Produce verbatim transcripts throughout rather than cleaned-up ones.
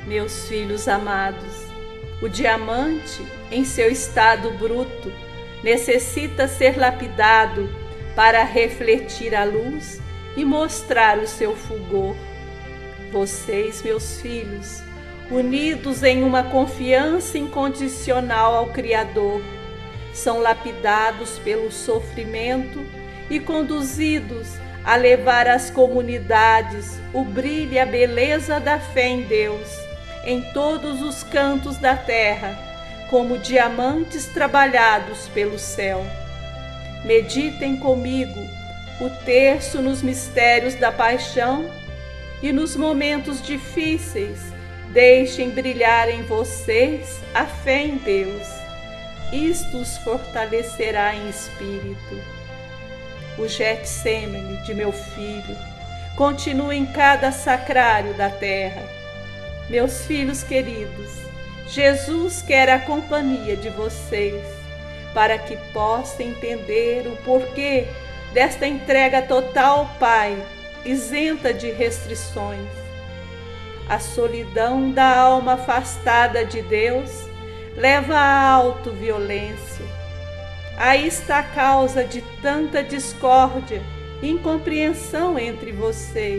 Meus filhos amados, o diamante, em seu estado bruto, necessita ser lapidado para refletir a luz e mostrar o seu fulgor. Vocês, meus filhos, unidos em uma confiança incondicional ao Criador, são lapidados pelo sofrimento e conduzidos a levar às comunidades o brilho e a beleza da fé em Deus, em todos os cantos da terra, como diamantes trabalhados pelo céu. Meditem comigo o terço nos mistérios da paixão e nos momentos difíceis deixem brilhar em vocês a fé em Deus. Isto os fortalecerá em espírito. O Getsêmani de meu filho continua em cada sacrário da terra. Meus filhos queridos, Jesus quer a companhia de vocês, para que possa entender o porquê desta entrega total ao Pai, isenta de restrições. A solidão da alma afastada de Deus leva à autoviolência. Aí está a causa de tanta discórdia e incompreensão entre vocês.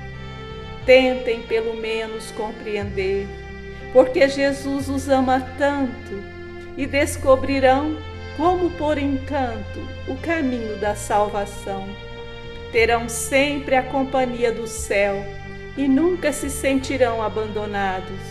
Tentem pelo menos compreender, porque Jesus os ama tanto, e descobrirão como por encanto o caminho da salvação. Terão sempre a companhia do céu e nunca se sentirão abandonados.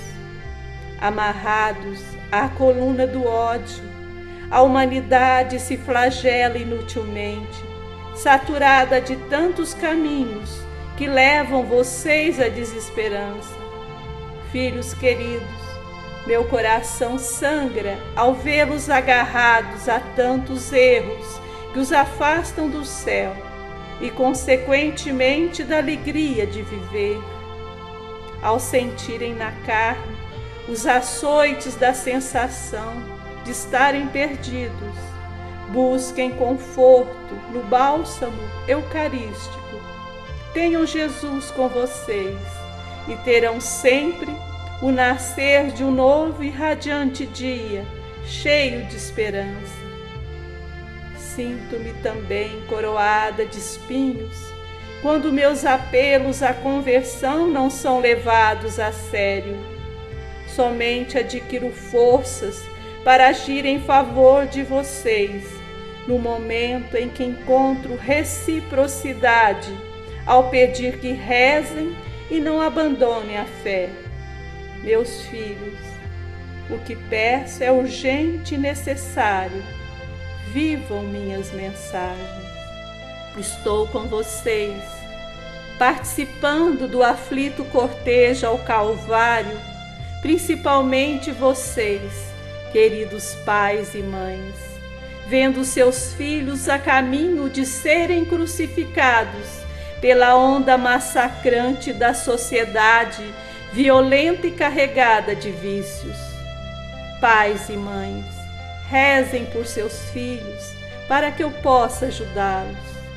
Amarrados à coluna do ódio, a humanidade se flagela inutilmente, saturada de tantos caminhos que levam vocês à desesperança. Filhos queridos, meu coração sangra ao vê-los agarrados a tantos erros que os afastam do céu e, consequentemente, da alegria de viver. Ao sentirem na carne os açoites da sensação de estarem perdidos, busquem conforto no bálsamo eucarístico. Tenham Jesus com vocês e terão sempre o nascer de um novo e radiante dia, cheio de esperança. Sinto-me também coroada de espinhos, quando meus apelos à conversão não são levados a sério. Somente adquiro forças para agir em favor de vocês, no momento em que encontro reciprocidade, ao pedir que rezem e não abandonem a fé. Meus filhos, o que peço é urgente e necessário. Vivam minhas mensagens. Estou com vocês, participando do aflito cortejo ao Calvário, principalmente vocês, queridos pais e mães, vendo seus filhos a caminho de serem crucificados pela onda massacrante da sociedade violenta e carregada de vícios. Pais e mães, rezem por seus filhos para que eu possa ajudá-los.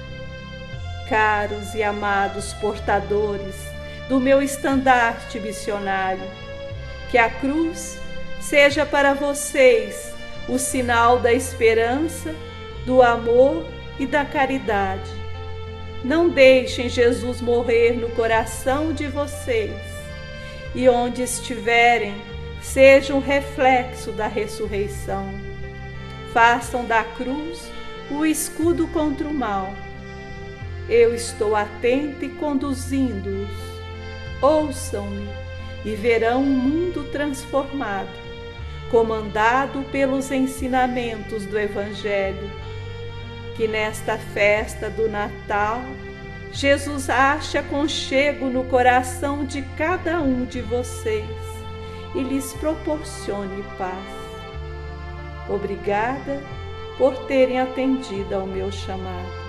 Caros e amados portadores do meu estandarte missionário, que a cruz seja para vocês o sinal da esperança, do amor e da caridade. Não deixem Jesus morrer no coração de vocês, e onde estiverem, seja um reflexo da ressurreição. Façam da cruz o escudo contra o mal. Eu estou atenta e conduzindo-os. Ouçam-me e verão um mundo transformado, comandado pelos ensinamentos do Evangelho. Que nesta festa do Natal, Jesus ache aconchego no coração de cada um de vocês e lhes proporcione paz. Obrigada por terem atendido ao meu chamado.